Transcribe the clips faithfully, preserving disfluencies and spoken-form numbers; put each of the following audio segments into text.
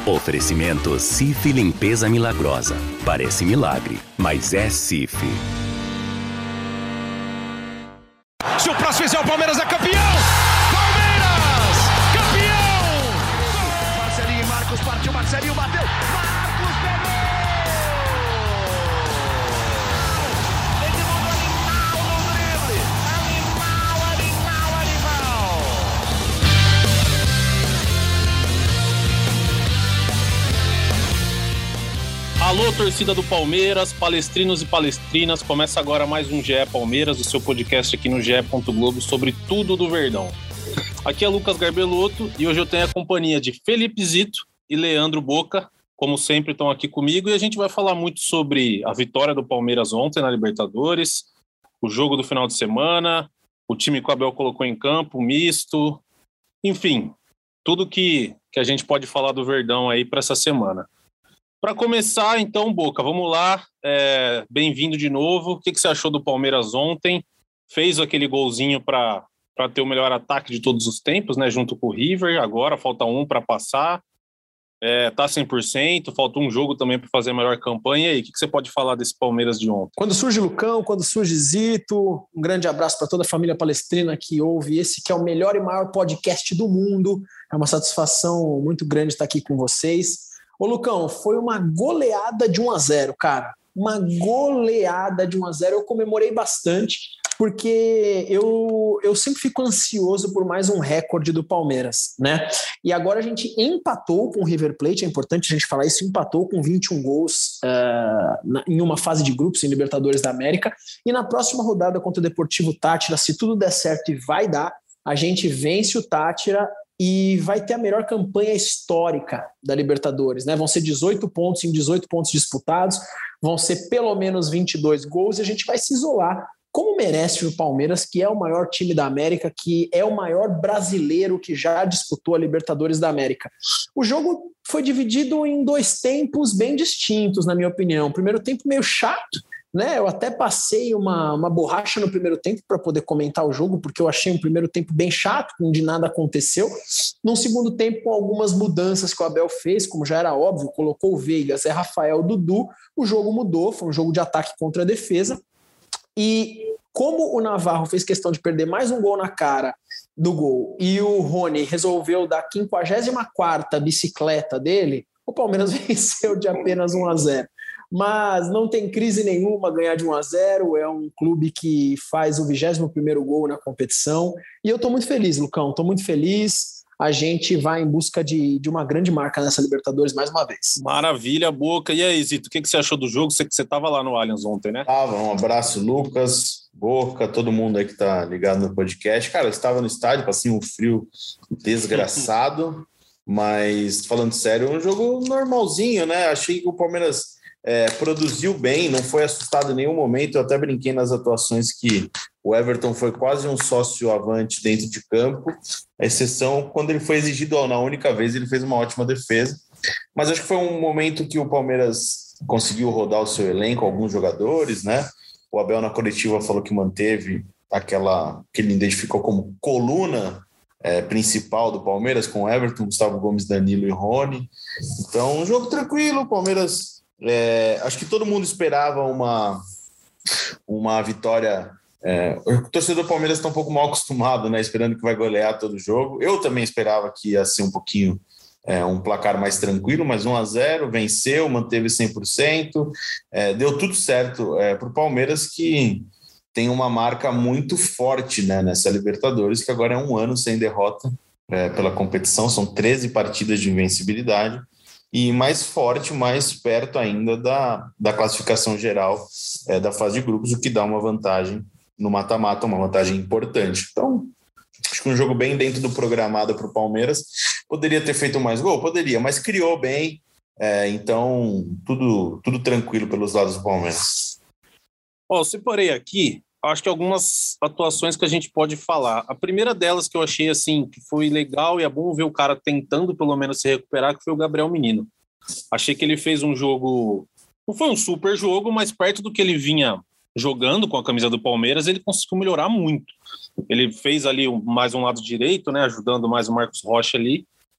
Oferecimento Cif Limpeza Milagrosa. Parece milagre, mas é Cif. Se o próximo fizer, o Palmeiras é campeão! Palmeiras! Campeão! Marcelinho e Marcos partiu, Marcelinho bateu! Marcos pegou! Esse mundo animal no drible! Animal, animal, animal! Alô, torcida do Palmeiras, palestrinos e palestrinas, começa agora mais um G E Palmeiras, o seu podcast aqui no G E. Globo sobre tudo do Verdão. Aqui é Lucas Garbelotto e hoje eu tenho a companhia de Felipe Zito e Leandro Boca, como sempre estão aqui comigo, e a gente vai falar muito sobre a vitória do Palmeiras ontem na Libertadores, o jogo do final de semana, o time que o Abel colocou em campo, misto, enfim, tudo que, que a gente pode falar do Verdão aí para essa semana. Para começar, então, Boca, vamos lá. É, bem-vindo de novo. O que, que você achou do Palmeiras ontem? Fez aquele golzinho para ter o melhor ataque de todos os tempos, né? Junto com o River. Agora falta um para passar. É, tá cem por cento. Falta um jogo também para fazer a melhor campanha. E aí, o que, que você pode falar desse Palmeiras de ontem? Quando surge Lucão, quando surge Zito, um grande abraço para toda a família palestrina que ouve esse que é o melhor e maior podcast do mundo. É uma satisfação muito grande estar aqui com vocês. Ô, Lucão, foi uma goleada de um a zero, cara. Uma goleada de um a zero. Eu comemorei bastante, porque eu, eu sempre fico ansioso por mais um recorde do Palmeiras, né? E agora a gente empatou com o River Plate, é importante a gente falar isso, empatou com vinte e um gols uh, na, em uma fase de grupos em Libertadores da América. E na próxima rodada contra o Deportivo Táchira, se tudo der certo e vai dar, a gente vence o Táchira e vai ter a melhor campanha histórica da Libertadores, né? Vão ser dezoito pontos em dezoito pontos disputados, vão ser pelo menos vinte e dois gols e a gente vai se isolar, como merece o Palmeiras, que é o maior time da América, que é o maior brasileiro que já disputou a Libertadores da América. O jogo foi dividido em dois tempos bem distintos, na minha opinião. O primeiro tempo meio chato, né? Eu até passei uma, uma borracha no primeiro tempo para poder comentar o jogo, porque eu achei um primeiro tempo bem chato, onde nada aconteceu. No segundo tempo, com algumas mudanças que o Abel fez, como já era óbvio, colocou o Veiga, Zé Rafael, Dudu, o jogo mudou, foi um jogo de ataque contra a defesa. E como o Navarro fez questão de perder mais um gol na cara do gol e o Rony resolveu dar a quinquagésima quarta bicicleta dele, o Palmeiras venceu de apenas um a zero. Mas não tem crise nenhuma ganhar de um a zero, é um clube que faz o vigésimo primeiro gol na competição, e eu estou muito feliz, Lucão, estou muito feliz, a gente vai em busca de, de uma grande marca nessa Libertadores mais uma vez. Maravilha, Boca. E aí, Zito, o que, que você achou do jogo? Você que você estava lá no Allianz ontem, né? Tava, um abraço, Lucas, Boca, todo mundo aí que tá ligado no podcast. Cara, eu estava no estádio, passei um frio desgraçado, mas falando sério, um jogo normalzinho, né? Achei que o Palmeiras É, produziu bem, não foi assustado em nenhum momento. Eu até brinquei nas atuações que o Everton foi quase um sócio avante dentro de campo, a exceção quando ele foi exigido na única vez, ele fez uma ótima defesa, mas acho que foi um momento que o Palmeiras conseguiu rodar o seu elenco, alguns jogadores, né? O Abel na coletiva falou que manteve aquela que ele identificou como coluna É, principal do Palmeiras, com Everton, Gustavo Gomes, Danilo e Rony. Então, um jogo tranquilo, o Palmeiras. É, acho que todo mundo esperava uma, uma vitória. É, o torcedor do Palmeiras está um pouco mal acostumado, né, esperando que vai golear todo jogo. Eu também esperava que ia ser um pouquinho é, um placar mais tranquilo, mas um a zero, venceu, manteve cem por cento, é, deu tudo certo é, para o Palmeiras, que tem uma marca muito forte, né, nessa Libertadores, que agora é um ano sem derrota é, pela competição, são treze partidas de invencibilidade. E mais forte, mais perto ainda da, da classificação geral é, da fase de grupos, o que dá uma vantagem no mata-mata, uma vantagem importante. Então, acho que um jogo bem dentro do programado para o Palmeiras. Poderia ter feito mais gol? Poderia, mas criou bem. É, então, tudo, tudo tranquilo pelos lados do Palmeiras. Ó, eu separei aqui, acho que algumas atuações que a gente pode falar. A primeira delas que eu achei assim, que foi legal e é bom ver o cara tentando pelo menos se recuperar, que foi o Gabriel Menino. Achei que ele fez um jogo, não foi um super jogo, mas perto do que ele vinha jogando com a camisa do Palmeiras, ele conseguiu melhorar muito. Ele fez ali mais um lado direito, né, ajudando mais o Marcos Rocha ali,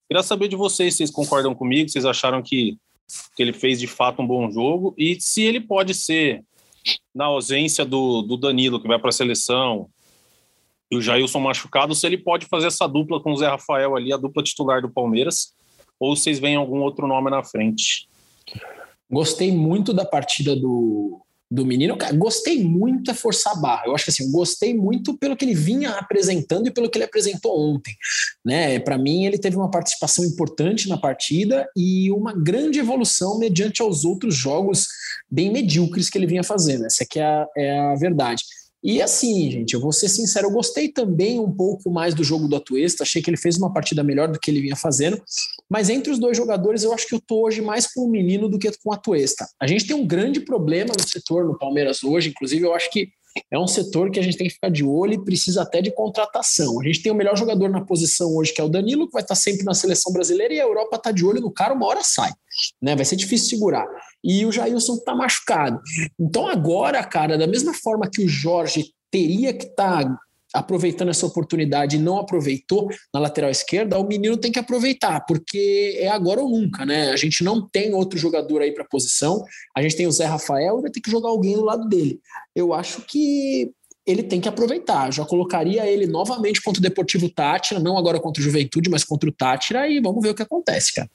Queria saber de vocês, vocês concordam comigo? Vocês acharam que, que ele fez de fato um bom jogo? E se ele pode ser, na ausência do, do Danilo, que vai para a seleção, e o Jailson machucado, se ele pode fazer essa dupla com o Zé Rafael ali, a dupla titular do Palmeiras, ou vocês veem algum outro nome na frente? Gostei muito da partida do, do menino. Gostei muito é forçar a barra. Eu acho que assim, gostei muito pelo que ele vinha apresentando e pelo que ele apresentou ontem, né? Para mim, ele teve uma participação importante na partida e uma grande evolução mediante aos outros jogos bem medíocres que ele vinha fazendo. Essa aqui é a, é a verdade. E assim, gente, eu vou ser sincero, eu gostei também um pouco mais do jogo do Atuesta, achei que ele fez uma partida melhor do que ele vinha fazendo, mas entre os dois jogadores eu acho que eu tô hoje mais com o menino do que com o Atuesta. A gente tem um grande problema no setor no Palmeiras hoje, inclusive eu acho que é um setor que a gente tem que ficar de olho e precisa até de contratação. A gente tem o melhor jogador na posição hoje, que é o Danilo, que vai estar sempre na seleção brasileira, e a Europa está de olho no cara, uma hora sai, né? Vai ser difícil segurar. E o Jailson está machucado. Então agora, cara, da mesma forma que o Jorge teria que estar tá aproveitando essa oportunidade e não aproveitou na lateral esquerda, o menino tem que aproveitar, porque é agora ou nunca, né? A gente não tem outro jogador aí para a posição, a gente tem o Zé Rafael e vai ter que jogar alguém do lado dele. Eu acho que ele tem que aproveitar. Já colocaria ele novamente contra o Deportivo Táchira, não agora contra o Juventude, mas contra o Táchira, e vamos ver o que acontece, cara.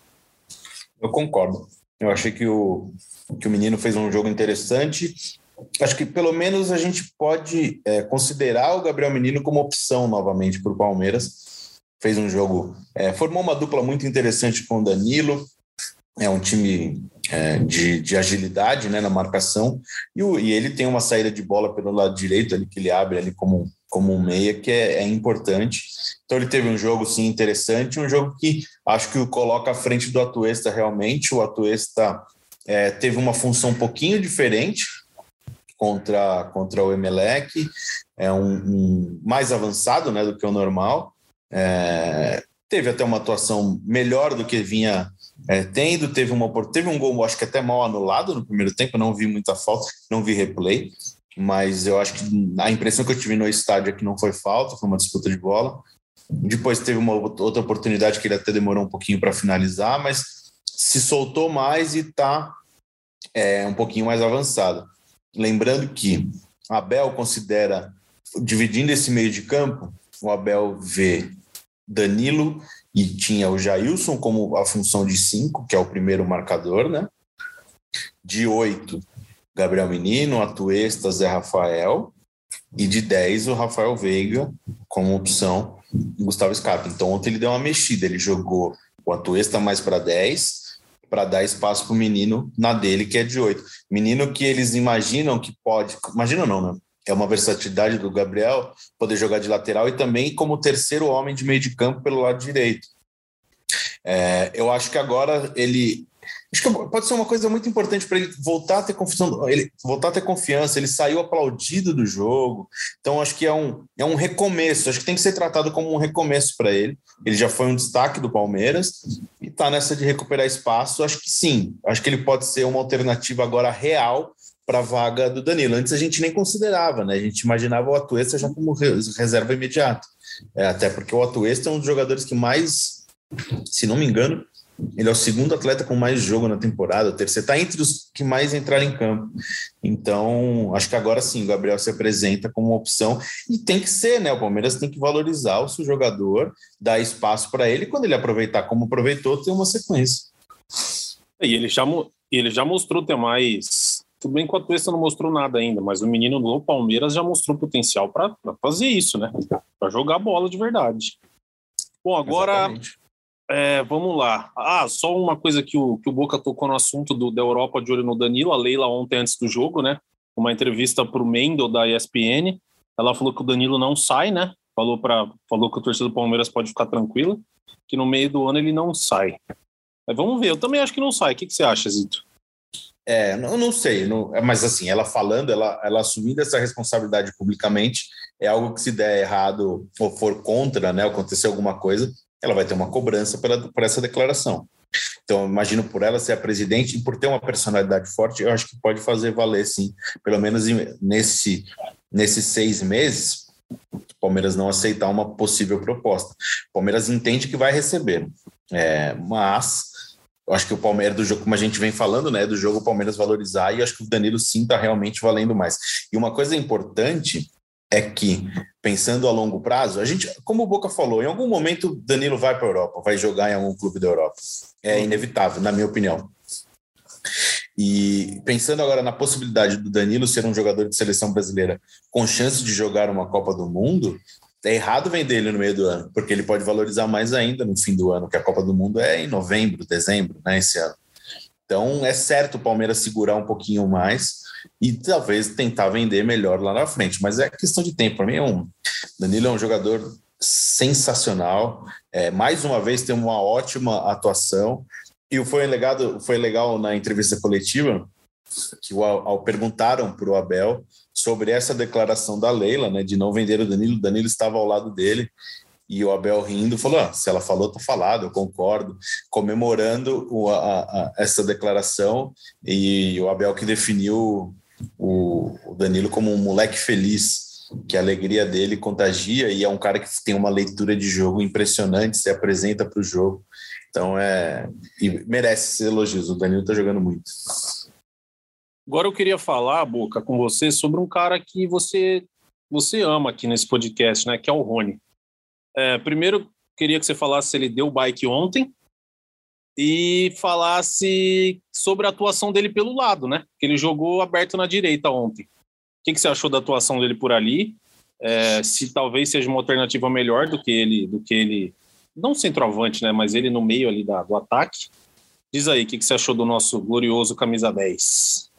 Eu concordo. Eu achei que o, que o menino fez um jogo interessante. Acho que pelo menos a gente pode é, considerar o Gabriel Menino como opção novamente para o Palmeiras. Fez um jogo, é, formou uma dupla muito interessante com o Danilo. É um time é, de, de agilidade, né, na marcação, e, o, e ele tem uma saída de bola pelo lado direito ali, que ele abre ali como, como um meia, que é, é importante. Então ele teve um jogo sim interessante, um jogo que acho que o coloca à frente do Atuesta realmente. O Atuesta é, teve uma função um pouquinho diferente contra, contra o Emelec, é um, um mais avançado, né, do que o normal. É, teve até uma atuação melhor do que vinha é, tendo, teve, uma, teve um gol, acho que até mal anulado no primeiro tempo, não vi muita falta, não vi replay, mas eu acho que a impressão que eu tive no estádio é que não foi falta, foi uma disputa de bola. Depois teve uma outra oportunidade que ele até demorou um pouquinho para finalizar, mas se soltou mais e está é, um pouquinho mais avançado. Lembrando que Abel considera, dividindo esse meio de campo, o Abel vê Danilo e tinha o Jailson como a função de cinco, que é o primeiro marcador, né? De oito, Gabriel Menino, Atuesta, Zé Rafael, e de dez, o Rafael Veiga como opção, Gustavo Scarpa. Então ontem ele deu uma mexida, ele jogou o Atuesta mais para dez, para dar espaço para o menino na dele, que é de oito. Menino que eles imaginam que pode... Imagina não, né? É uma versatilidade do Gabriel poder jogar de lateral e também como terceiro homem de meio de campo pelo lado direito. É, eu acho que agora ele... Acho que pode ser uma coisa muito importante para ele voltar a ter confiança, ele voltar a ter confiança. Ele saiu aplaudido do jogo, então acho que é um, é um recomeço. Acho que tem que ser tratado como um recomeço para ele. Ele já foi um destaque do Palmeiras e está nessa de recuperar espaço. Acho que sim, acho que ele pode ser uma alternativa agora real para a vaga do Danilo. Antes a gente nem considerava, né? A gente imaginava o Atuesta já como reserva imediata, é, até porque o Atuesta é um dos jogadores que mais, se não me engano, ele é o segundo atleta com mais jogo na temporada, o terceiro, está entre os que mais entraram em campo. Então, acho que agora sim, o Gabriel se apresenta como uma opção, e tem que ser, né? O Palmeiras tem que valorizar o seu jogador, dar espaço para ele, e quando ele aproveitar como aproveitou, ter uma sequência. E ele já, ele já mostrou ter mais... Tudo bem que o Atuesta não mostrou nada ainda, mas o menino do Palmeiras já mostrou potencial para fazer isso, né? Para jogar bola de verdade. Bom, agora... Exatamente. É, vamos lá. Ah, só uma coisa que o, que o Boca tocou no assunto do, da Europa de olho no Danilo. A Leila ontem antes do jogo, né? Uma entrevista para o Mendel da E S P N. Ela falou que o Danilo não sai, né? Falou, pra, falou que o torcedor do Palmeiras pode ficar tranquila, que no meio do ano ele não sai. Mas vamos ver, eu também acho que não sai. O que, que você acha, Zito? É, eu não sei, não, mas assim, ela falando, ela, ela assumindo essa responsabilidade publicamente, é algo que se der errado ou for contra, né? Acontecer alguma coisa, ela vai ter uma cobrança pela, por essa declaração. Então, eu imagino por ela ser a presidente e por ter uma personalidade forte, eu acho que pode fazer valer, sim. Pelo menos nesse, nesses seis meses, o Palmeiras não aceitar uma possível proposta. O Palmeiras entende que vai receber, é, mas eu acho que o Palmeiras, do jogo, como a gente vem falando, né, do jogo o Palmeiras valorizar, e eu acho que o Danilo sim está realmente valendo mais. E uma coisa importante é que, pensando a longo prazo, a gente, como o Boca falou, em algum momento o Danilo vai para a Europa, vai jogar em algum clube da Europa. É inevitável, na minha opinião. E pensando agora na possibilidade do Danilo ser um jogador de seleção brasileira com chance de jogar uma Copa do Mundo, é errado vender ele no meio do ano, porque ele pode valorizar mais ainda no fim do ano, que a Copa do Mundo é em novembro, dezembro, né, esse ano. Então é certo o Palmeiras segurar um pouquinho mais e talvez tentar vender melhor lá na frente, mas é questão de tempo. Para mim é um... Danilo é um jogador sensacional, é, mais uma vez tem uma ótima atuação, e foi legal, foi legal na entrevista coletiva que ao, ao perguntaram para o Abel sobre essa declaração da Leila, né, de não vender o Danilo. O Danilo estava ao lado dele e o Abel rindo falou, ah, se ela falou, tá falado, eu concordo, comemorando o, a, a, essa declaração, e o Abel que definiu o, o Danilo como um moleque feliz, que a alegria dele contagia, e é um cara que tem uma leitura de jogo impressionante, se apresenta para o jogo, então é, e merece esses elogios. O Danilo tá jogando muito. Agora eu queria falar, Boca, com você sobre um cara que você, você ama aqui nesse podcast, né, que é o Rony. É, primeiro, queria que você falasse se ele deu bike ontem e falasse sobre a atuação dele pelo lado, né? Que ele jogou aberto na direita ontem. O que, que você achou da atuação dele por ali? É, se talvez seja uma alternativa melhor do que ele, do que ele, não centroavante, né? Mas ele no meio ali da, do ataque. Diz aí, o que, que você achou do nosso glorioso camisa dez?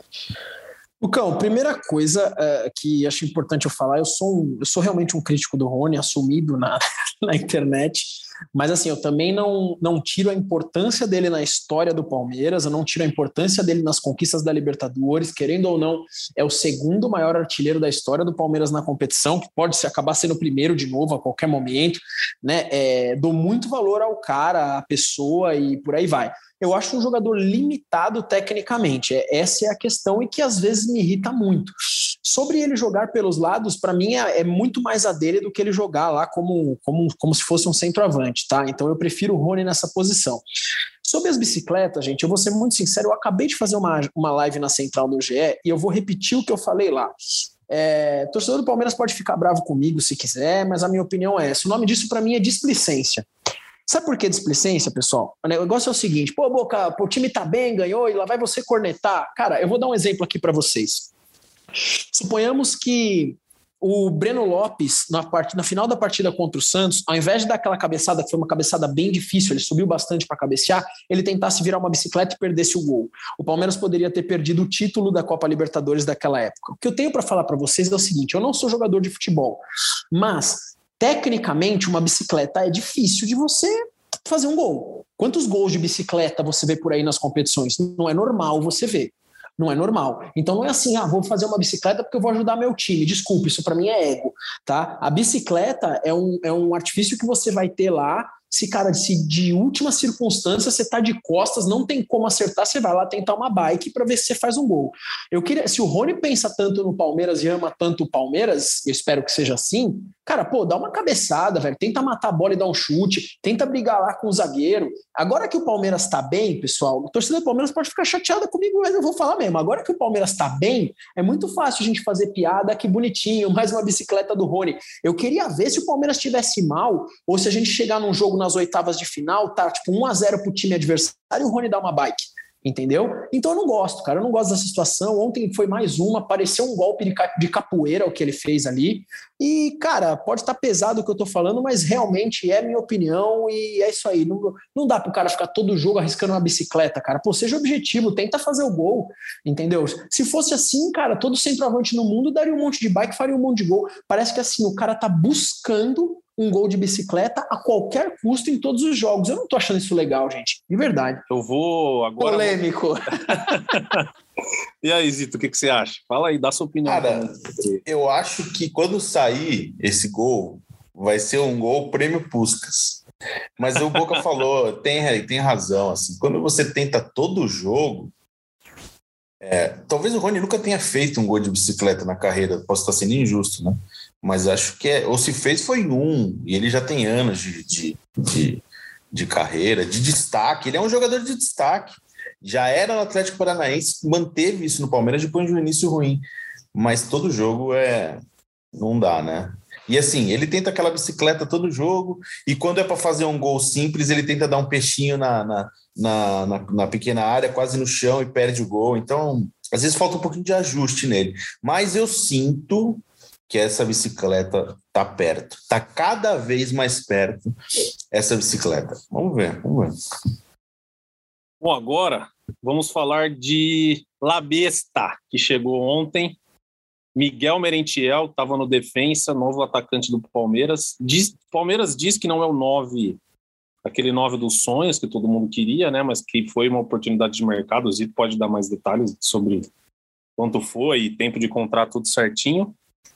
Lucão, primeira coisa uh, que acho importante eu falar, eu sou, um, eu sou realmente um crítico do Rony, assumido na, na internet, mas assim, eu também não, não tiro a importância dele na história do Palmeiras, eu não tiro a importância dele nas conquistas da Libertadores, querendo ou não, é o segundo maior artilheiro da história do Palmeiras na competição, que pode acabar sendo o primeiro de novo a qualquer momento, né? É, dou muito valor ao cara, à pessoa e por aí vai. Eu acho um jogador limitado tecnicamente, essa é a questão, e que às vezes me irrita muito. Sobre ele jogar pelos lados, para mim é, é muito mais a dele do que ele jogar lá como, como, como se fosse um centroavante, tá? Então eu prefiro o Rony nessa posição. Sobre as bicicletas, gente, eu vou ser muito sincero, eu acabei de fazer uma, uma live na Central do G E e eu vou repetir o que eu falei lá. É, o torcedor do Palmeiras pode ficar bravo comigo se quiser, mas a minha opinião é essa. O nome disso para mim é displicência. Sabe por que displicência, pessoal? O negócio é o seguinte, pô, Boca, o time tá bem, ganhou, e lá vai você cornetar. Cara, eu vou dar um exemplo aqui para vocês. Suponhamos que o Breno Lopes, na, part... na final da partida contra o Santos, ao invés de dar aquela cabeçada, que foi uma cabeçada bem difícil, ele subiu bastante para cabecear, ele tentasse virar uma bicicleta e perdesse o gol. O Palmeiras poderia ter perdido o título da Copa Libertadores daquela época. O que eu tenho para falar para vocês é o seguinte, eu não sou jogador de futebol, mas tecnicamente uma bicicleta é difícil de você fazer um gol. Quantos gols de bicicleta você vê por aí nas competições? Não é normal você ver. Não é normal. Então não é assim, ah, vou fazer uma bicicleta porque eu vou ajudar meu time. Desculpa, isso para mim é ego, tá? A bicicleta é um, é um artifício que você vai ter lá. Se, cara, se de última circunstância você tá de costas, não tem como acertar, você vai lá tentar uma bike para ver se você faz um gol. Eu queria, se o Rony pensa tanto no Palmeiras e ama tanto o Palmeiras, eu espero que seja assim, cara, pô, dá uma cabeçada, velho, tenta matar a bola e dar um chute, tenta brigar lá com o zagueiro. Agora que o Palmeiras tá bem, pessoal, o torcedor do Palmeiras pode ficar chateado comigo, mas eu vou falar mesmo, agora que o Palmeiras tá bem, é muito fácil a gente fazer piada, que bonitinho, mais uma bicicleta do Rony. Eu queria ver se o Palmeiras estivesse mal, ou se a gente chegar num jogo nas oitavas de final, tá tipo um a zero pro time adversário e o Rony dá uma bike, entendeu? Então eu não gosto, cara, eu não gosto dessa situação. Ontem foi mais uma, pareceu um golpe de, de capoeira o que ele fez ali, e cara, pode estar pesado o que eu tô falando, mas realmente é minha opinião e é isso aí, não, não dá pro cara ficar todo jogo arriscando uma bicicleta, cara, pô, seja objetivo, tenta fazer o gol, entendeu? Se fosse assim, cara, todo centroavante no mundo daria um monte de bike, faria um monte de gol. Parece que assim, o cara tá buscando um gol de bicicleta a qualquer custo em todos os jogos. Eu não tô achando isso legal, gente. De verdade. Eu vou agora... Polêmico. E aí, Zito, o que, que você acha? Fala aí, dá sua opinião. Cara, eu acho que quando sair esse gol, vai ser um gol prêmio Puskás. Mas o Boca falou, tem, tem razão. Assim, quando você tenta todo o jogo... É, talvez o Rony nunca tenha feito um gol de bicicleta na carreira, posso estar sendo injusto, né? mas acho que é, ou se fez foi um, e ele já tem anos de, de, de, de carreira, de destaque, ele é um jogador de destaque, já era no Atlético Paranaense, manteve isso no Palmeiras depois de um início ruim, mas todo jogo é, não dá, né? E assim, ele tenta aquela bicicleta todo jogo, e quando é para fazer um gol simples, ele tenta dar um peixinho na, na, na, na, na pequena área, quase no chão, e perde o gol. Então, às vezes falta um pouquinho de ajuste nele. Mas eu sinto que essa bicicleta tá perto. Tá cada vez mais perto essa bicicleta. Vamos ver, vamos ver. Bom, agora vamos falar de La Besta, que chegou ontem. Miguel Merentiel estava no defensa, novo atacante do Palmeiras. Diz, Palmeiras diz que não é o nove, aquele nove dos sonhos que todo mundo queria, né? Mas que foi uma oportunidade de mercado. O Zito pode dar mais detalhes sobre quanto foi e tempo de contrato, tudo certinho.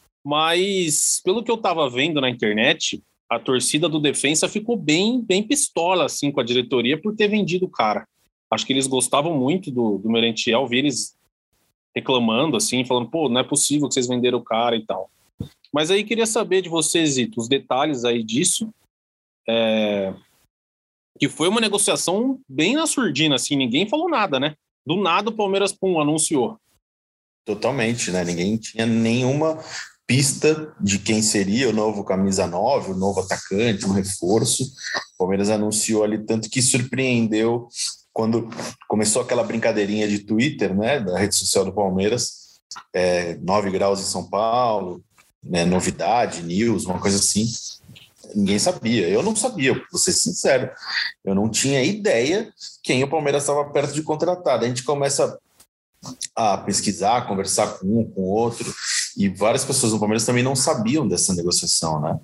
Mas, pelo que eu estava vendo na internet, a torcida do defensa ficou bem, bem pistola assim, com a diretoria por ter vendido o cara. Acho que eles gostavam muito do, do Merentiel, vi eles reclamando, assim, falando, pô, não é possível que vocês venderam o cara e tal. Mas aí queria saber de vocês, Zito, os detalhes aí disso, é... que foi uma negociação bem na surdina, assim, ninguém falou nada, né? Do nada o Palmeiras, pum, anunciou. Totalmente, né? Ninguém tinha nenhuma pista de quem seria o novo camisa nove, o novo atacante, um reforço. O Palmeiras anunciou ali, tanto que surpreendeu quando começou aquela brincadeirinha de Twitter, né, da rede social do Palmeiras, é, nove graus em São Paulo, né, novidade, news, uma coisa assim. Ninguém sabia, eu não sabia, vou ser sincero, eu não tinha ideia quem o Palmeiras estava perto de contratar. A gente começa a pesquisar, a conversar com um, com o outro, e várias pessoas no Palmeiras também não sabiam dessa negociação, né?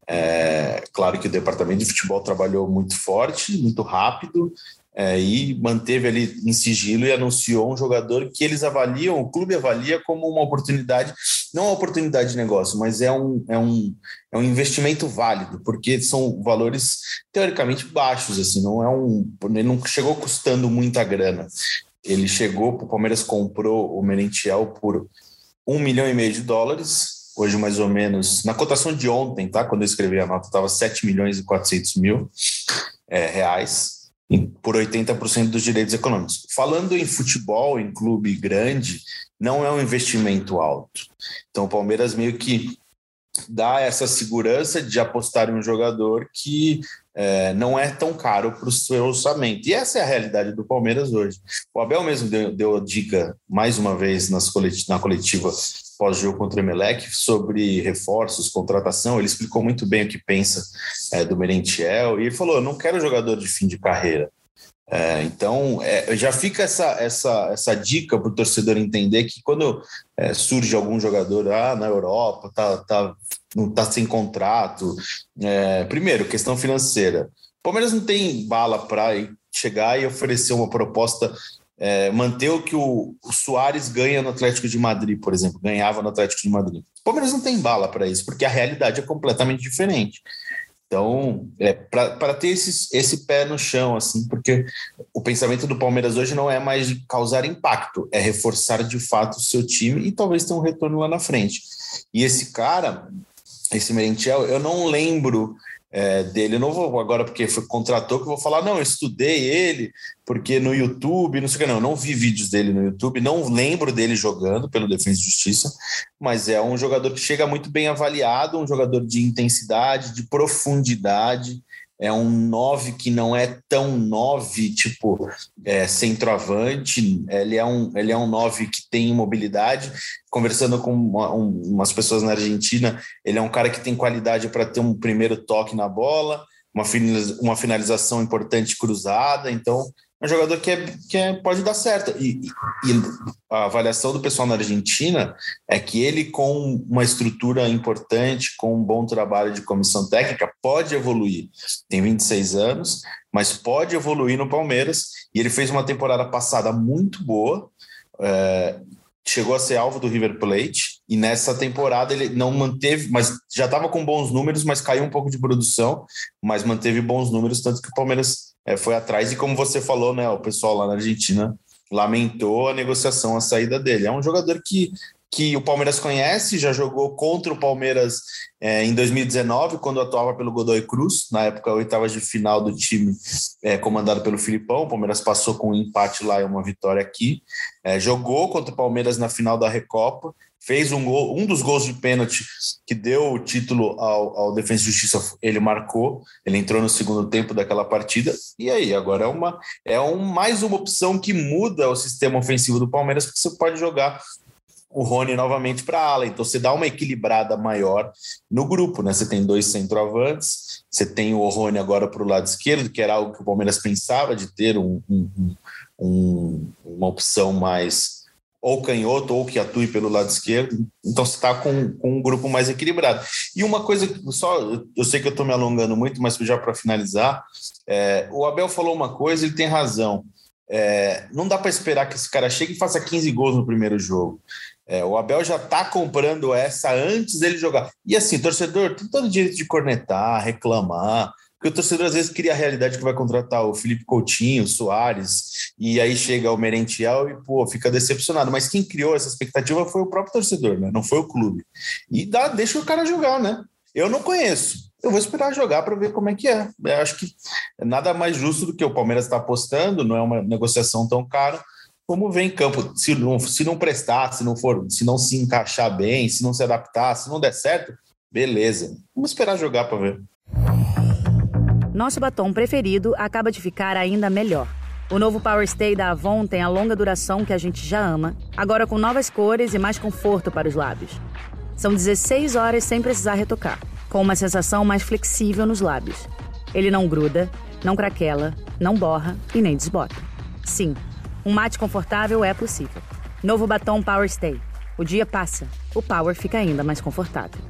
É, claro que o departamento de futebol trabalhou muito forte, muito rápido, É, e manteve ali em sigilo e anunciou um jogador que eles avaliam, o clube avalia como uma oportunidade, não uma oportunidade de negócio, mas é um, é um, é um investimento válido, porque são valores teoricamente baixos, assim, não é um, ele não chegou custando muita grana. Ele chegou, o Palmeiras comprou o Merentiel por um milhão e meio de dólares, hoje mais ou menos, na cotação de ontem, tá? Quando eu escrevi a nota, estava sete milhões e quatrocentos mil é, reais, por oitenta por cento dos direitos econômicos. Falando em futebol, em clube grande, não é um investimento alto. Então o Palmeiras meio que dá essa segurança de apostar em um jogador que é, não é tão caro para o seu orçamento. E essa é a realidade do Palmeiras hoje. O Abel mesmo deu, deu a dica, mais uma vez, nas colet- na coletiva pós-jogo contra o Emelec, sobre reforços, contratação. Ele explicou muito bem o que pensa é, do Merentiel, e ele falou, eu não quero jogador de fim de carreira. É, então, é, já fica essa, essa, essa dica para o torcedor entender que quando é, surge algum jogador ah, na Europa, tá, tá, não está sem contrato, é, primeiro, questão financeira. O Palmeiras não tem bala para chegar e oferecer uma proposta, é, manter o que o, o Suárez ganha no Atlético de Madrid, por exemplo, ganhava no Atlético de Madrid. O Palmeiras não tem bala para isso, porque a realidade é completamente diferente. Então, é, para ter esse, esse pé no chão, assim, porque o pensamento do Palmeiras hoje não é mais de causar impacto, é reforçar de fato o seu time e talvez ter um retorno lá na frente. E esse cara, esse Merentiel, eu não lembro é, dele, eu não vou agora porque foi, contratou, que eu vou falar, não, eu estudei ele, porque no YouTube, não sei o que, não, eu não vi vídeos dele no YouTube, não lembro dele jogando pelo Defensa e Justiça, mas é um jogador que chega muito bem avaliado, um jogador de intensidade, de profundidade, é um nove que não é tão nove, tipo é, centroavante, ele é, um, ele é um nove que tem mobilidade. Conversando com uma, um, umas pessoas na Argentina, ele é um cara que tem qualidade para ter um primeiro toque na bola, uma, finaliza, uma finalização importante cruzada, então é um jogador que, é, que é, pode dar certo. E, e a avaliação do pessoal na Argentina é que ele, com uma estrutura importante, com um bom trabalho de comissão técnica, pode evoluir. Tem vinte e seis anos, mas pode evoluir no Palmeiras. E ele fez uma temporada passada muito boa, é, chegou a ser alvo do River Plate, e nessa temporada ele não manteve, mas já estava com bons números, mas caiu um pouco de produção, mas manteve bons números, tanto que o Palmeiras É, foi atrás, e como você falou, né, o pessoal lá na Argentina lamentou a negociação, a saída dele. É um jogador que que o Palmeiras conhece, já jogou contra o Palmeiras é, em dois mil e dezenove, quando atuava pelo Godoy Cruz, na época oitavas de final do time é, comandado pelo Filipão. O Palmeiras passou com um empate lá e uma vitória aqui. É, jogou contra o Palmeiras na final da Recopa, fez um, gol, um dos gols de pênalti que deu o título ao, ao Defensa e Justiça, ele marcou, ele entrou no segundo tempo daquela partida, e aí, agora é, uma, é um, mais uma opção que muda o sistema ofensivo do Palmeiras, porque você pode jogar o Rony novamente para a ala, então você dá uma equilibrada maior no grupo, né? Você tem dois centroavantes, você tem o Rony agora para o lado esquerdo, que era algo que o Palmeiras pensava de ter um, um, um, uma opção mais ou canhoto ou que atue pelo lado esquerdo, então você está com, com um grupo mais equilibrado. E uma coisa, só eu sei que eu estou me alongando muito, mas já para finalizar, é, o Abel falou uma coisa, ele tem razão. É, não dá para esperar que esse cara chegue e faça quinze gols no primeiro jogo. É, o Abel já está comprando essa antes dele jogar. E assim, o torcedor tem todo o direito de cornetar, reclamar, porque o torcedor às vezes cria a realidade que vai contratar o Felipe Coutinho, o Soares, e aí chega o Merentiel e pô, fica decepcionado. Mas quem criou essa expectativa foi o próprio torcedor, né? Não foi o clube. E dá, deixa o cara jogar, né? Eu não conheço. Eu vou esperar jogar para ver como é que é. Eu acho que nada mais justo do que o Palmeiras está apostando, não é uma negociação tão cara. Como vem em campo, se não, se não prestar, se não for, se não se encaixar bem, se não se adaptar, se não der certo, beleza. Vamos esperar jogar para ver. Nosso batom preferido acaba de ficar ainda melhor. O novo Power Stay da Avon tem a longa duração que a gente já ama, agora com novas cores e mais conforto para os lábios. São dezesseis horas sem precisar retocar, com uma sensação mais flexível nos lábios. Ele não gruda, não craquela, não borra e nem desbota. Sim, um mate confortável é possível. Novo batom Power Stay. O dia passa, o power fica ainda mais confortável.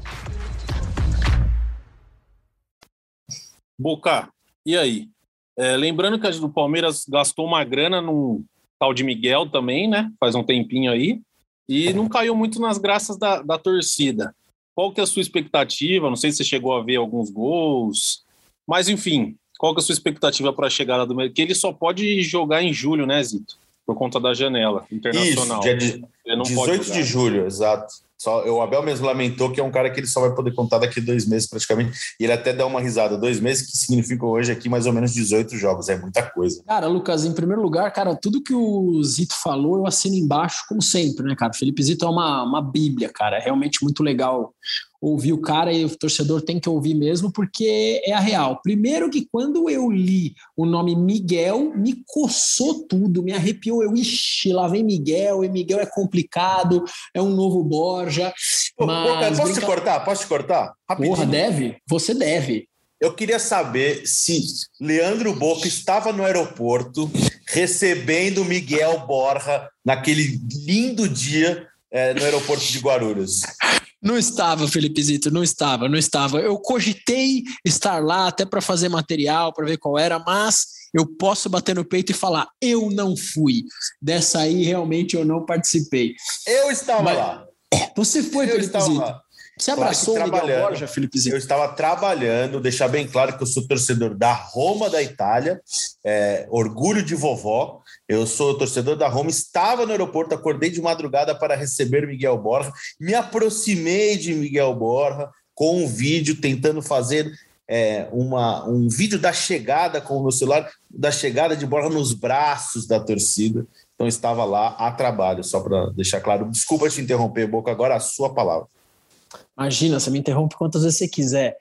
Boca, e aí? É, lembrando que a do Palmeiras gastou uma grana num tal de Miguel também, né? Faz um tempinho aí. E não caiu muito nas graças da, da torcida. Qual que é a sua expectativa? Não sei se você chegou a ver alguns gols. Mas, enfim, qual que é a sua expectativa para a chegada do Miguel? Que ele só pode jogar em julho, né, Zito? Por conta da janela internacional. Isso, dia de, ele não dezoito pode de julho, exato. Só, o Abel mesmo lamentou que é um cara que ele só vai poder contar daqui a dois meses praticamente, e ele até dá uma risada, dois meses que significam hoje aqui mais ou menos dezoito jogos, é muita coisa. Cara, Lucas, em primeiro lugar, cara, tudo que o Zito falou eu assino embaixo como sempre, né, cara? O Felipe Zito é uma, uma bíblia, cara, é realmente muito legal ouvir o cara, e o torcedor tem que ouvir mesmo, porque é a real. Primeiro que quando eu li o nome Miguel, me coçou tudo, me arrepiou, eu, ixi, lá vem Miguel, e Miguel é complicado, é um novo Borja. Pô, mas posso brinca... te cortar? Posso te cortar? Rapidinho. Porra, deve? Você deve. Eu queria saber se Leandro Boca estava no aeroporto recebendo Miguel Borja naquele lindo dia é, no aeroporto de Guarulhos. Não estava, Felipe Zito, não estava, não estava. Eu cogitei estar lá até para fazer material, para ver qual era, mas eu posso bater no peito e falar, eu não fui. Dessa aí, realmente, eu não participei. Eu estava mas... lá. Você foi, eu Felipe Zito? Lá. Você abraçou o Miguel Borja, Felipe Zito? Eu estava trabalhando, deixar bem claro que eu sou torcedor da Roma da Itália, é, orgulho de vovó, eu sou torcedor da Roma, estava no aeroporto, acordei de madrugada para receber Miguel Borja, me aproximei de Miguel Borja com um vídeo tentando fazer é, uma, um vídeo da chegada com o meu celular, da chegada de Borja nos braços da torcida. Então estava lá a trabalho, só para deixar claro. Desculpa te interromper, Boca, agora a sua palavra. Imagina, você me interrompe quantas vezes você quiser.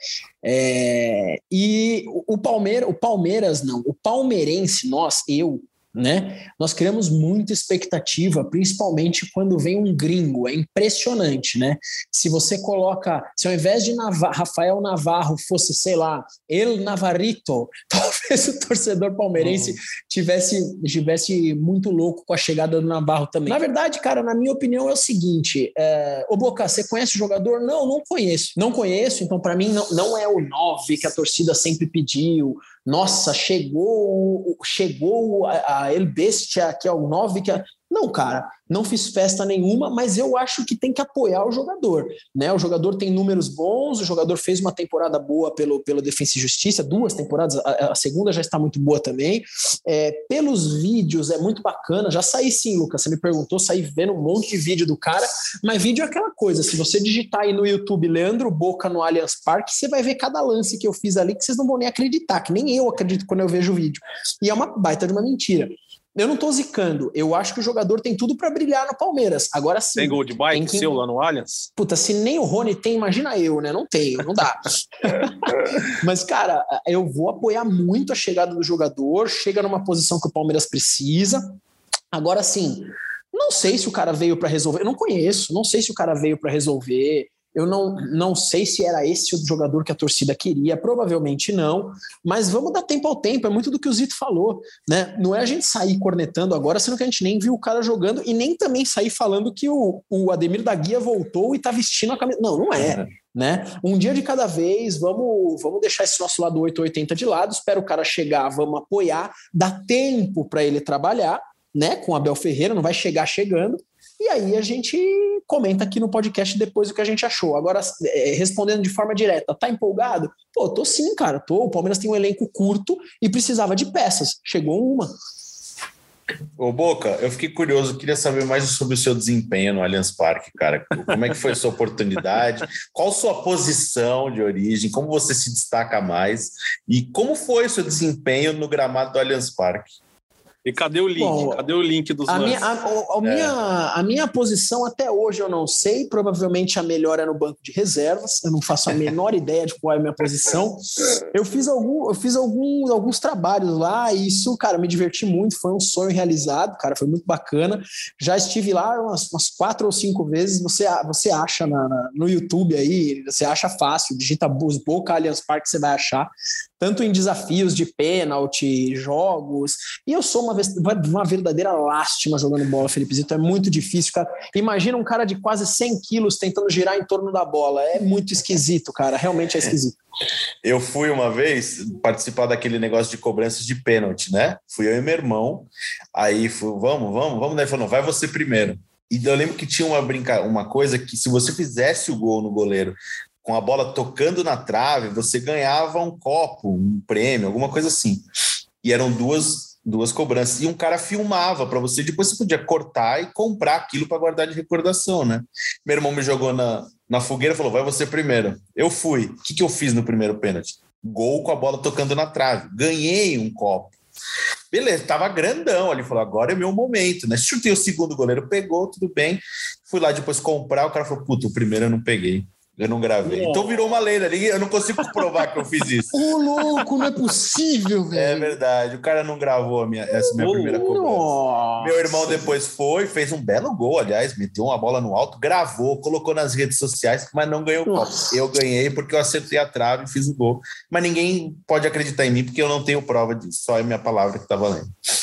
É, e o Palmeiras, o Palmeiras não, o palmeirense, nós, eu, né? Nós criamos muita expectativa, principalmente quando vem um gringo, é impressionante, né? Se você coloca, se ao invés de Nav- Rafael Navarro fosse, sei lá, El Navarrito, talvez o torcedor palmeirense uhum. tivesse, tivesse muito louco com a chegada do Navarro também. Na verdade, cara, na minha opinião é o seguinte, é, ô Boca, você conhece o jogador? Não, não conheço. Não conheço, então para mim não, não é o nove que a torcida sempre pediu. Nossa, chegou, chegou a, a El Bestia, que é o nove, que a... Não, cara, não fiz festa nenhuma, mas eu acho que tem que apoiar o jogador, né? O jogador tem números bons, o jogador fez uma temporada boa pelo, pelo Defensa e Justiça, duas temporadas, a, a segunda já está muito boa também. É, pelos vídeos é muito bacana, já saí sim, Lucas, você me perguntou, saí vendo um monte de vídeo do cara, mas vídeo é aquela coisa, se você digitar aí no YouTube Leandro Boca no Allianz Parque, você vai ver cada lance que eu fiz ali que vocês não vão nem acreditar, que nem eu acredito quando eu vejo o vídeo. E é uma baita de uma mentira. Eu não tô zicando, eu acho que o jogador tem tudo para brilhar no Palmeiras. Agora sim. Tem gol de bike quem... seu lá no Allianz? Puta, se nem o Rony tem, imagina eu, né? Não tenho, não dá. Mas, cara, eu vou apoiar muito a chegada do jogador, chega numa posição que o Palmeiras precisa. Agora sim, não sei se o cara veio para resolver, eu não conheço, não sei se o cara veio para resolver. Eu não, não sei se era esse o jogador que a torcida queria, provavelmente não, mas vamos dar tempo ao tempo, é muito do que o Zito falou, né? Não é a gente sair cornetando agora, sendo que a gente nem viu o cara jogando e nem também sair falando que o, o Ademir da Guia voltou e tá vestindo a camisa. Não, não é, né? Um dia de cada vez, vamos, vamos deixar esse nosso lado oito oitenta de lado, espera o cara chegar, vamos apoiar, dá tempo para ele trabalhar, né? Com o Abel Ferreira, não vai chegar chegando. E aí a gente comenta aqui no podcast depois o que a gente achou. Agora, é, respondendo de forma direta, tá empolgado? Pô, tô sim, cara, tô. O Palmeiras tem um elenco curto e precisava de peças. Chegou uma. Ô Boca, eu fiquei curioso, queria saber mais sobre o seu desempenho no Allianz Parque, cara. Como é que foi a sua oportunidade? Qual sua posição de origem? Como você se destaca mais? E como foi o seu desempenho no gramado do Allianz Parque? E cadê o link? Bom, cadê o link dos a lances? Minha, a, a, a, é. minha, a minha posição até hoje eu não sei, provavelmente a melhor é no banco de reservas, eu não faço a menor ideia de qual é a minha posição. Eu fiz, algum, eu fiz algum, alguns trabalhos lá e isso, cara, me diverti muito, foi um sonho realizado, cara, foi muito bacana. Já estive lá umas, umas quatro ou cinco vezes, você, você acha na, na, no YouTube aí, você acha fácil, digita Boca Allianz Parque, você vai achar. Tanto em desafios de pênalti, jogos, e eu sou uma, uma verdadeira lástima jogando bola, Felipe Zito, é muito difícil, cara. Imagina um cara de quase cem quilos tentando girar em torno da bola, é muito esquisito, cara, realmente é esquisito. Eu fui uma vez participar daquele negócio de cobranças de pênalti, né? Fui eu e meu irmão, aí fui, vamos, vamos, vamos, daí falou, vai você primeiro. E eu lembro que tinha uma, brinca... uma coisa que se você fizesse o gol no goleiro com a bola tocando na trave, você ganhava um copo, um prêmio, alguma coisa assim. E eram duas, duas cobranças. E um cara filmava para você, depois você podia cortar e comprar aquilo para guardar de recordação, né? Meu irmão me jogou na, na fogueira e falou, vai você primeiro. Eu fui. O que, que eu fiz no primeiro pênalti? Gol com a bola tocando na trave. Ganhei um copo. Beleza, tava grandão ali, falou, agora é meu momento, né? Chutei o segundo, goleiro pegou, tudo bem. Fui lá depois comprar, o cara falou, puta, o primeiro eu não peguei. Eu não gravei. Oh. Então virou uma lenda. Eu não consigo provar que eu fiz isso. Ô, louco, não é possível, velho. É verdade. O cara não gravou a minha, essa minha oh, primeira cobrança. Nossa. Meu irmão depois foi, fez um belo gol, aliás, meteu uma bola no alto, gravou, colocou nas redes sociais, mas não ganhou o copo. Eu ganhei porque eu acertei a trave e fiz o gol. Mas ninguém pode acreditar em mim porque eu não tenho prova disso. Só é minha palavra que tá valendo.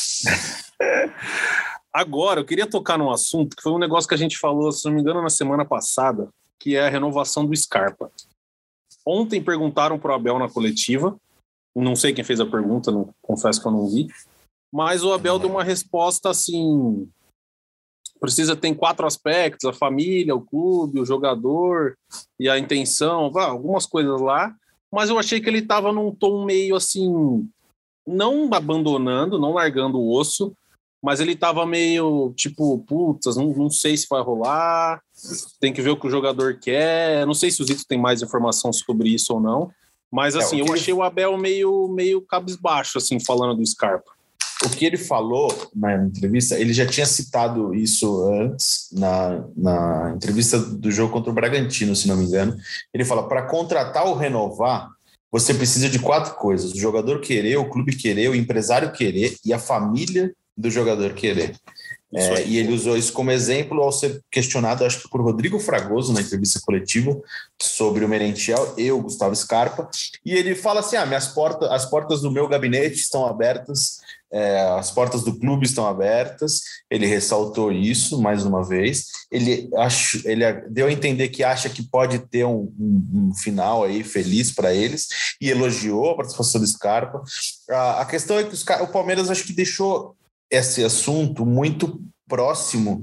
Agora, eu queria tocar num assunto que foi um negócio que a gente falou, se não me engano, na semana passada, que é a renovação do Scarpa. Ontem perguntaram para o Abel na coletiva, não sei quem fez a pergunta, não, confesso que eu não vi, mas o Abel deu uma resposta assim, precisa ter quatro aspectos, a família, o clube, o jogador e a intenção, algumas coisas lá, mas eu achei que ele estava num tom meio assim, não abandonando, não largando o osso, mas ele tava meio, tipo, putz, não, não sei se vai rolar, tem que ver o que o jogador quer, não sei se o Zito tem mais informação sobre isso ou não, mas assim, é, eu achei ele... o Abel meio, meio cabisbaixo, assim, falando do Scarpa. O que ele falou na entrevista, ele já tinha citado isso antes, na, na entrevista do jogo contra o Bragantino, se não me engano. Ele fala, para contratar ou renovar, você precisa de quatro coisas, o jogador querer, o clube querer, o empresário querer e a família do jogador querer. É, e ele usou isso como exemplo ao ser questionado, acho que por Rodrigo Fragoso, na entrevista coletiva, sobre o Merentiel, eu, Gustavo Scarpa, e ele fala assim, ah, minhas portas, as portas do meu gabinete estão abertas, é, as portas do clube estão abertas, ele ressaltou isso mais uma vez, ele, acho, ele deu a entender que acha que pode ter um, um, um final aí feliz para eles, e elogiou a participação do Scarpa. A, a questão é que os, o Palmeiras acho que deixou esse assunto muito próximo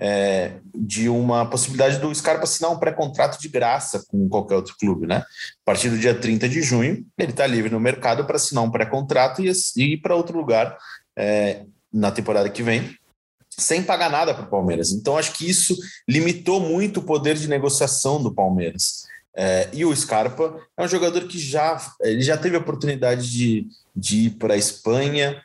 é, de uma possibilidade do Scarpa assinar um pré-contrato de graça com qualquer outro clube, né? A partir do dia trinta de junho, ele está livre no mercado para assinar um pré-contrato e ir para outro lugar é, na temporada que vem, sem pagar nada para o Palmeiras. Então, acho que isso limitou muito o poder de negociação do Palmeiras. É, e o Scarpa é um jogador que já, ele já teve a oportunidade de, de ir para a Espanha,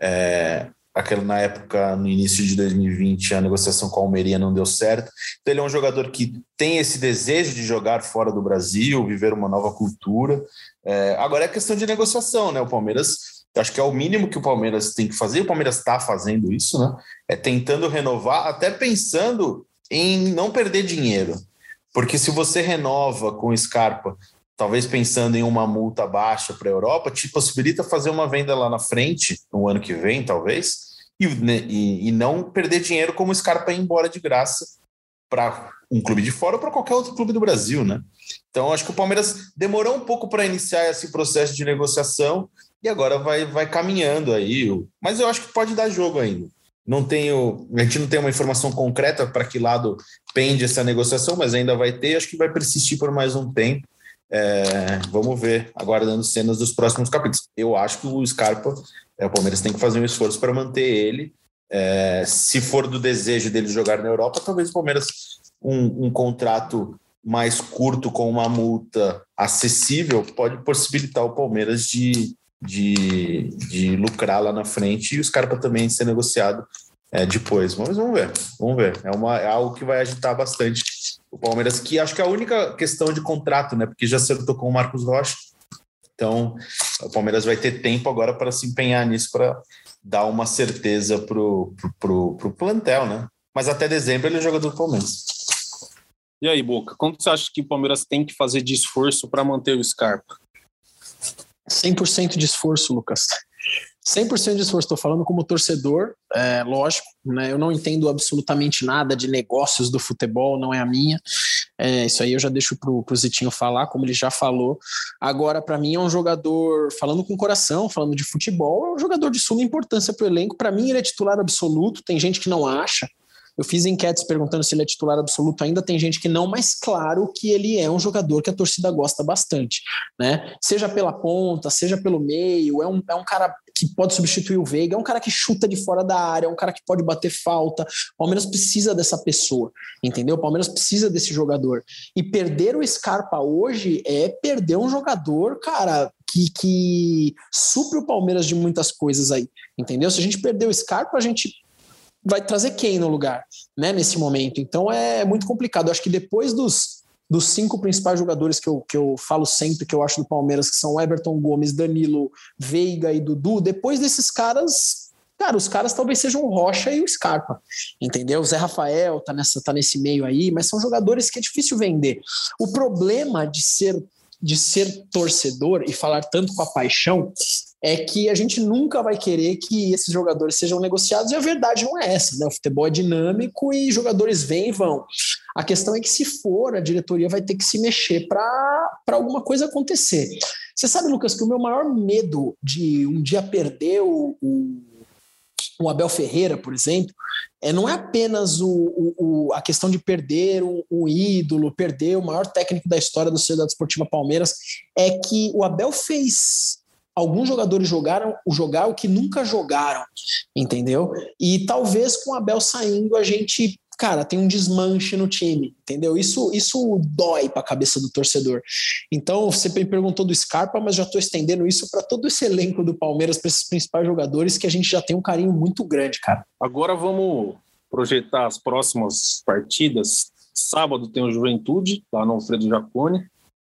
é, aquela, na época, no início de dois mil e vinte, a negociação com a Almeria não deu certo. Então ele é um jogador que tem esse desejo de jogar fora do Brasil, viver uma nova cultura. É, agora é questão de negociação, né? O Palmeiras, acho que é o mínimo que o Palmeiras tem que fazer, o Palmeiras está fazendo isso, né? É tentando renovar, até pensando em não perder dinheiro. Porque se você renova com o Scarpa, talvez pensando em uma multa baixa para a Europa, te possibilita fazer uma venda lá na frente, no ano que vem, talvez, e, e, e não perder dinheiro como o Scarpa ir embora de graça para um clube de fora ou para qualquer outro clube do Brasil, né? Então, acho que o Palmeiras demorou um pouco para iniciar esse processo de negociação e agora vai, vai caminhando aí. Mas eu acho que pode dar jogo ainda. Não tenho, a gente não tem uma informação concreta para que lado pende essa negociação, mas ainda vai ter, acho que vai persistir por mais um tempo. É, vamos ver, aguardando cenas dos próximos capítulos. Eu acho que o Scarpa, é, o Palmeiras tem que fazer um esforço para manter ele. É, se for do desejo dele jogar na Europa, talvez o Palmeiras um, um contrato mais curto com uma multa acessível pode possibilitar o Palmeiras de, de, de lucrar lá na frente e o Scarpa também ser negociado é, depois. Mas vamos ver, vamos ver. É, uma, é algo que vai agitar bastante o Palmeiras, que acho que é a única questão de contrato, né? Porque já acertou com o Marcos Rocha. Então, o Palmeiras vai ter tempo agora para se empenhar nisso, para dar uma certeza para o pro, pro, pro plantel, né? Mas até dezembro ele é jogador do Palmeiras. E aí, Boca, quanto você acha que o Palmeiras tem que fazer de esforço para manter o Scarpa? cem por cento de esforço, Lucas. cem por cento de esforço, estou falando como torcedor, é, lógico, né? Eu não entendo absolutamente nada de negócios do futebol, não é a minha, é, isso aí eu já deixo pro, pro Zitinho falar, como ele já falou. Agora, para mim é um jogador, falando com o coração, falando de futebol, é um jogador de suma importância para o elenco. Para mim ele é titular absoluto, tem gente que não acha. Eu fiz enquetes perguntando se ele é titular absoluto, ainda tem gente que não, mas claro que ele é um jogador que a torcida gosta bastante, né? Seja pela ponta, seja pelo meio, é um, é um cara que pode substituir o Veiga, é um cara que chuta de fora da área, é um cara que pode bater falta. O Palmeiras precisa dessa pessoa, entendeu? O Palmeiras precisa desse jogador. E perder o Scarpa hoje é perder um jogador, cara, que, que supre o Palmeiras de muitas coisas aí, entendeu? Se a gente perder o Scarpa, a gente vai trazer quem no lugar, né, nesse momento? Então é muito complicado. Eu acho que depois dos, dos cinco principais jogadores que eu, que eu falo sempre, que eu acho do Palmeiras, que são Everton, Gomes, Danilo, Veiga e Dudu, depois desses caras, cara, os caras talvez sejam o Rocha e o Scarpa, entendeu? O Zé Rafael tá, nessa, tá nesse meio aí, mas são jogadores que é difícil vender. O problema de ser, de ser torcedor e falar tanto com a paixão é que a gente nunca vai querer que esses jogadores sejam negociados, e a verdade não é essa, né? O futebol é dinâmico e jogadores vêm e vão. A questão é que, se for, a diretoria vai ter que se mexer para alguma coisa acontecer. Você sabe, Lucas, que o meu maior medo de um dia perder o, o, o Abel Ferreira, por exemplo, é, não é apenas o, o, o, a questão de perder um, um ídolo, perder o maior técnico da história da Sociedade Esportiva Palmeiras, é que o Abel fez alguns jogadores jogaram jogar o que nunca jogaram, entendeu? E talvez com o Abel saindo a gente, cara, tem um desmanche no time, entendeu? Isso, isso dói para a cabeça do torcedor. Então, você me perguntou do Scarpa, mas já estou estendendo isso para todo esse elenco do Palmeiras, para esses principais jogadores, que a gente já tem um carinho muito grande, cara. Agora vamos projetar as próximas partidas. Sábado tem o Juventude, lá no Alfredo Jaconi,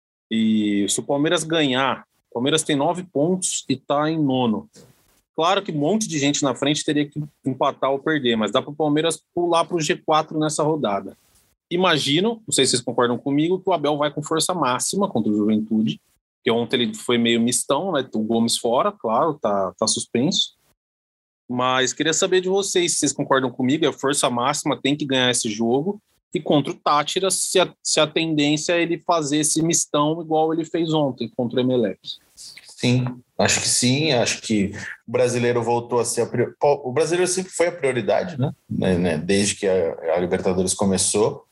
e se o Palmeiras ganhar, o Palmeiras tem nove pontos e está em nono. Claro que um monte de gente na frente teria que empatar ou perder, mas dá para o Palmeiras pular para o G quatro nessa rodada. Imagino, não sei se vocês concordam comigo, que o Abel vai com força máxima contra o Juventude, porque ontem ele foi meio mistão, né? O Gomes fora, claro, tá, tá suspenso. Mas queria saber de vocês, se vocês concordam comigo, é força máxima, tem que ganhar esse jogo. E contra o Táchira, se a, se a tendência é ele fazer esse mistão igual ele fez ontem contra o Emelec. Sim, acho que sim, acho que o brasileiro voltou a ser a prior... o brasileiro sempre foi a prioridade, né? Desde que a, a Libertadores começou.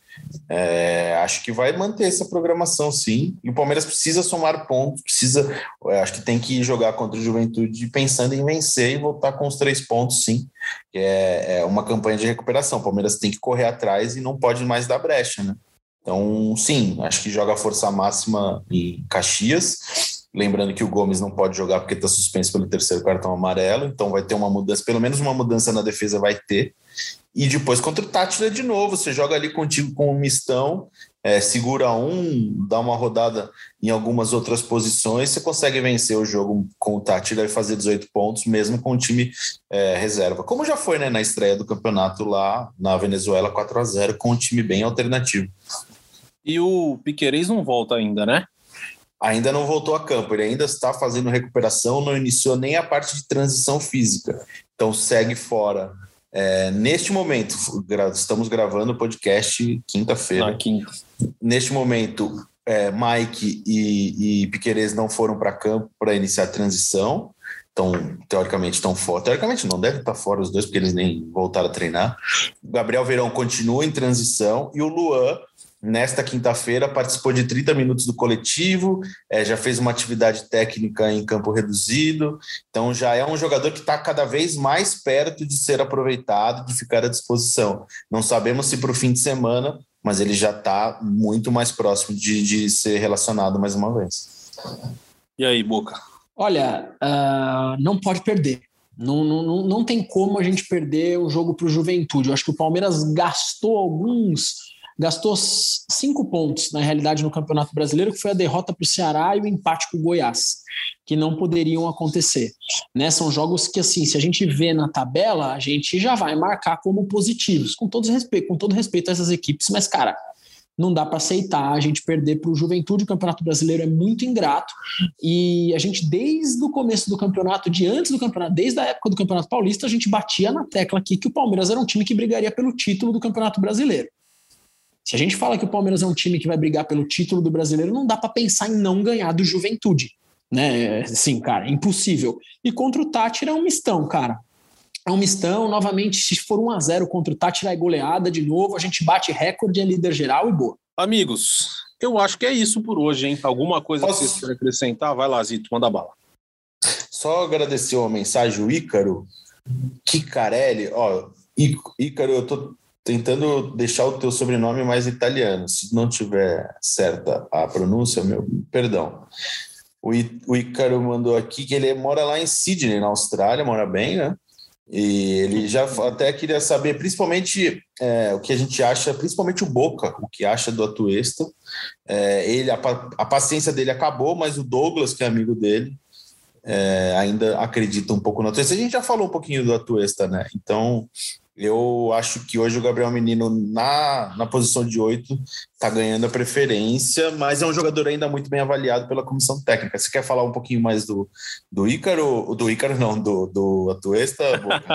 É, acho que vai manter essa programação, sim. E o Palmeiras precisa somar pontos, precisa, acho que tem que jogar contra o Juventude pensando em vencer e voltar com os três pontos, sim. É, é uma campanha de recuperação. O Palmeiras tem que correr atrás e não pode mais dar brecha, né? Então, sim, acho que joga a força máxima em Caxias. Lembrando que o Gomes não pode jogar porque está suspenso pelo terceiro cartão amarelo, então vai ter uma mudança, pelo menos uma mudança na defesa vai ter. E depois contra o Tátira de novo, você joga ali contigo com o mistão, é, segura um, dá uma rodada em algumas outras posições, você consegue vencer o jogo com o Tátira e fazer dezoito pontos, mesmo com o time é, reserva. Como já foi, né, na estreia do campeonato lá na Venezuela, quatro a zero, com um time bem alternativo. E o Piquerez não volta ainda, né? Ainda não voltou a campo, ele ainda está fazendo recuperação, não iniciou nem a parte de transição física, então segue fora. É, neste momento, gra- estamos gravando o podcast quinta-feira. Na quinta. Neste momento, é, Mike e, e Piquerez não foram para campo para iniciar a transição, então, teoricamente, estão fora. Teoricamente, não deve estar fora os dois, porque eles nem voltaram a treinar. O Gabriel Veirão continua em transição e o Luan, nesta quinta-feira, participou de trinta minutos do coletivo, é, já fez uma atividade técnica em campo reduzido, então já é um jogador que está cada vez mais perto de ser aproveitado, de ficar à disposição. Não sabemos se para o fim de semana, mas ele já está muito mais próximo de, de ser relacionado mais uma vez. E aí, Boca? Olha, uh, não pode perder. Não, não, não tem como a gente perder o jogo para o Juventude. Eu acho que o Palmeiras gastou alguns... gastou cinco pontos, na realidade, no Campeonato Brasileiro, que foi a derrota para o Ceará e o empate com o Goiás, que não poderiam acontecer. Né? São jogos que, assim, se a gente vê na tabela, a gente já vai marcar como positivos, com todo respeito, com todo respeito a essas equipes, mas, cara, não dá para aceitar a gente perder para o Juventude. O Campeonato Brasileiro é muito ingrato e a gente, desde o começo do campeonato, de antes do campeonato, desde a época do Campeonato Paulista, a gente batia na tecla aqui que o Palmeiras era um time que brigaria pelo título do Campeonato Brasileiro. Se a gente fala que o Palmeiras é um time que vai brigar pelo título do Brasileiro, não dá para pensar em não ganhar do Juventude, né? Sim, cara, é impossível. E contra o Tátira é um mistão, cara. É um mistão, novamente, se for um a zero contra o Tátira é goleada de novo, a gente bate recorde, é líder geral e boa. Amigos, eu acho que é isso por hoje, hein? Alguma coisa Posso... que vocês querem acrescentar? Vai lá, Zito, manda bala. Só agradecer uma mensagem, o Ícaro Chicarelli, ó, Ícaro, eu tô tentando deixar o teu sobrenome mais italiano. Se não tiver certa a pronúncia, meu perdão. O, I, o Ícaro mandou aqui que ele mora lá em Sydney, na Austrália, mora bem, né? E ele já até queria saber, principalmente, é, o que a gente acha, principalmente o Boca, o que acha do Atuesta. É, ele, a, a paciência dele acabou, mas o Douglas, que é amigo dele, é, ainda acredita um pouco no Atuesta. A gente já falou um pouquinho do Atuesta, né? Então, eu acho que hoje o Gabriel Menino, na, na posição de oito, está ganhando a preferência, mas é um jogador ainda muito bem avaliado pela comissão técnica. Você quer falar um pouquinho mais do, do Ícaro? Do Ícaro, não, do, do Atuesta?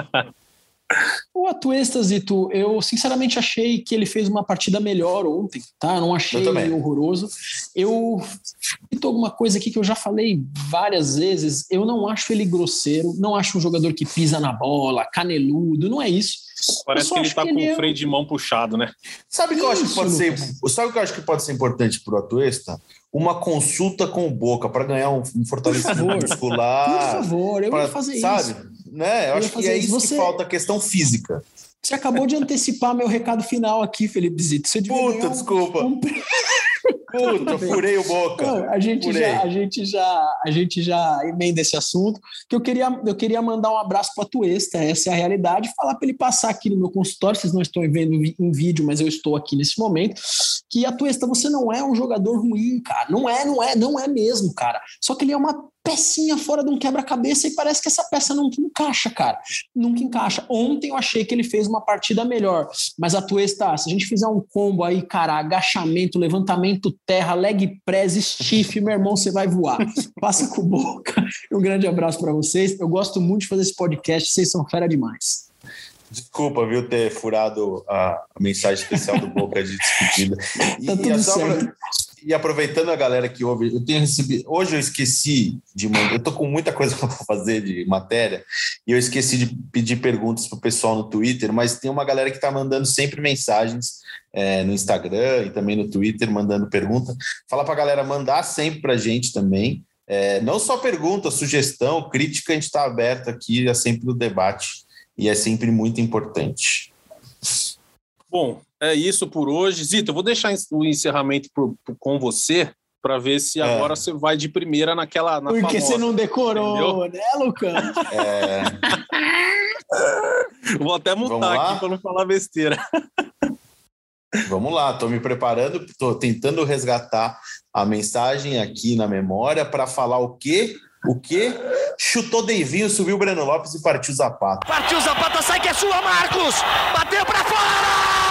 O Atuesta, Zito, eu sinceramente achei que ele fez uma partida melhor ontem, tá? Eu não achei ele horroroso. Eu cito alguma coisa aqui que eu já falei várias vezes. Eu não acho ele grosseiro, não acho um jogador que pisa na bola, caneludo, não é isso. Parece que ele tá que com ele o é... freio de mão puxado, né? Sabe o que eu acho que pode ser, Lucas. sabe o que eu acho que pode ser importante pro Atuesta? Uma consulta com o Boca para ganhar um, um fortalecimento muscular. Por favor, eu pra, ia fazer sabe? isso. Né? Eu, eu acho que é isso Você... que falta, a questão física. Você acabou de antecipar meu recado final aqui, Felipe Zito. Você devia Puta, um... desculpa. Um... Puta, eu furei o Boca. Não, a, gente já, a, gente já, a gente já emenda esse assunto, que eu queria, eu queria mandar um abraço para o Atuesta, essa é a realidade, falar para ele passar aqui no meu consultório, vocês não estão vendo em vídeo, mas eu estou aqui nesse momento, que Atuesta, você não é um jogador ruim, cara, não é, não é, não é mesmo, cara, só que ele é uma pecinha fora de um quebra-cabeça e parece que essa peça nunca encaixa, cara. Nunca encaixa. Ontem eu achei que ele fez uma partida melhor, mas a Atuesta, se a gente fizer um combo aí, cara, agachamento, levantamento terra, leg press, stiff, meu irmão, você vai voar. Passa com Boca. Um grande abraço para vocês. Eu gosto muito de fazer esse podcast, vocês são fera demais. Desculpa, viu, ter furado a, a mensagem especial do Boca de despedida. E, tá tudo e certo. E aproveitando a galera que ouve, eu tenho recebido. Hoje eu esqueci de mandar. Eu tô com muita coisa para fazer de matéria e eu esqueci de pedir perguntas pro pessoal no Twitter, mas tem uma galera que tá mandando sempre mensagens é, no Instagram e também no Twitter, mandando pergunta. Fala pra galera mandar sempre pra gente também. É, não só pergunta, sugestão, crítica, a gente está aberto aqui, é sempre o debate e é sempre muito importante. Bom, é isso por hoje. Zito, eu vou deixar o encerramento por, por, com você para ver se é. agora você vai de primeira naquela... Na Porque famosa, você não decorou, entendeu? né, Lucão? É... Vou até mutar aqui para não falar besteira. Vamos lá, estou me preparando, estou tentando resgatar a mensagem aqui na memória para falar o quê? O quê? Chutou Deivinho, subiu o Breno Lopes e partiu Zapata. Partiu Zapata, sai que é sua, Marcos! Bateu para fora!